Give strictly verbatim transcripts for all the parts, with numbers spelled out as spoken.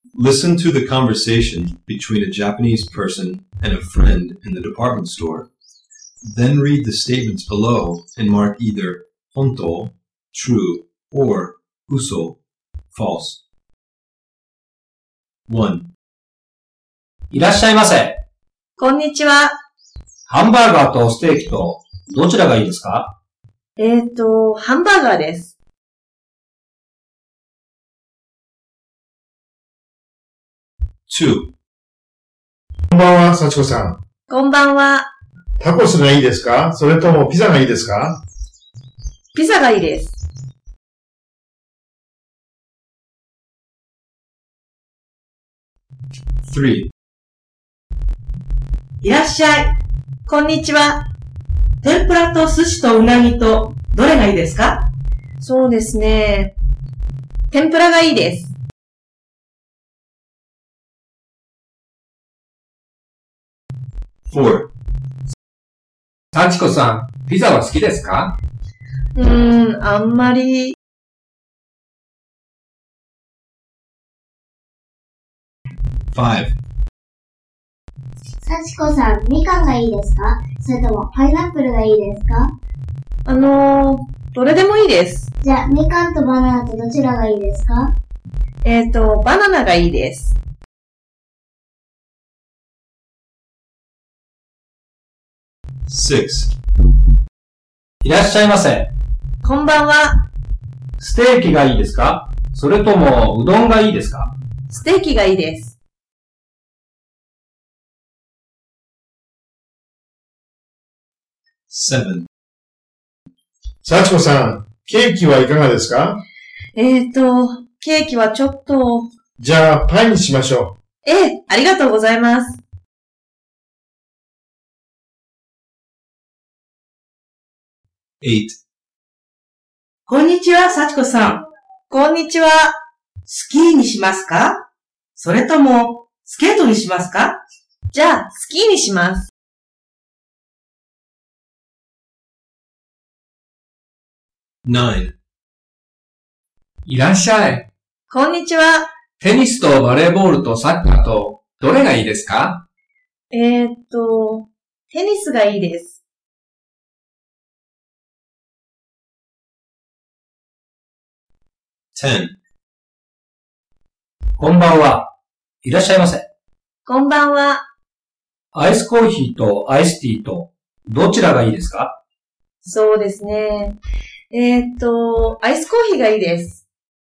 Listen to the conversation between a Japanese person and a friend in the department store. Then read the statements below and mark either honto, true, or uso, false. one. いらっしゃいませ。 こんにちは。 ハンバーガーとステーキとどちらがいいですか？ えーと、ハンバーガーです。 two. こんばんは、幸子さん。 こんばんは。 タコスがいいですか？それともピザがいいですか？ ピザがいいです。 three. いらっしゃい。 こんにちは。 天ぷらと寿司とうなぎとどれがいいですか？ そうですね。天ぷらがいいです。 four. 幸子さん、ピザは好きですか？ うーん、あんまり。 five. 幸子さん、みかんがいいですか？それともパイナップルがいいですか？ あのー、どれでもいいです。 じゃあ、みかんとバナナとどちらがいいですか？ えーと、バナナがいいです。 six. いらっしゃいませ。 こんばんは。 ステーキがいいですか？それともうどんがいいですか？ ステーキがいいです。 seven. 幸子さん、ケーキはいかがですか？ えーと、ケーキはちょっと。 じゃあ、パイにしましょええ、ありがとうございます。 eight. こんにちは、幸子さん。 こんにちは。 スキーにしますか？それとも、スケートにしますか？ じゃあ、スキーにします。 nine. いらっしゃい。 こんにちは。 テニスとバレーボールとサッカーとどれがいいですか？ えーと、テニスがいいです。 ten. こんばんは。いらっしゃいませ。 こんばんは。 アイスコーヒーとアイスティーとどちらがいいですか？ そうですね。えーと、アイスコーヒーがいいです。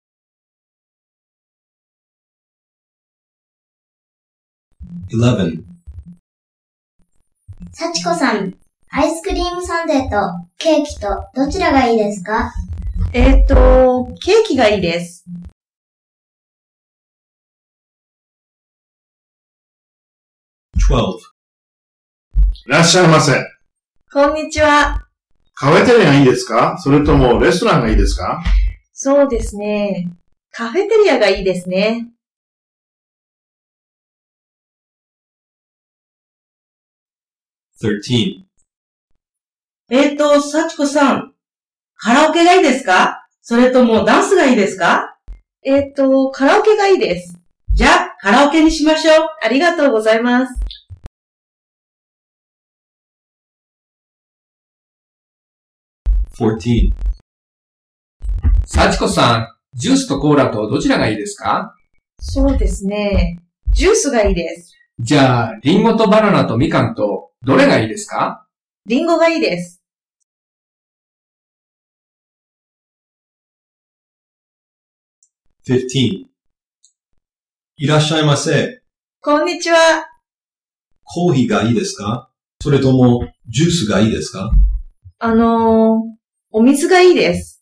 eleven. 幸子さん、アイスクリームサンデーとケーキとどちらがいいですか？ えーと、ケーキがいいです。 twelve. う。いらっしゃいませ。 こんにちは。 カフェテリアがいいですか？それともレストランがいいですか？ そうですね。カフェテリアがいいですね。 thirteen. えーと、幸子さん。カラオケがいいですか？それともダンスがいいですか？ えーと、カラオケがいいです。 じゃあ、カラオケにしましょう。 ありがとうございます。 fourteen. 幸子さん、ジュースとコーラとどちらがいいですか？ そうですね。ジュースがいいです。 じゃあ、リンゴとバナナとみかんとどれがいいですか？ リンゴがいいです。 fifteen. いらっしゃいませ。 こんにちは。 コーヒーがいいですか？それともジュースがいいですか？ あのー、お水がいいです。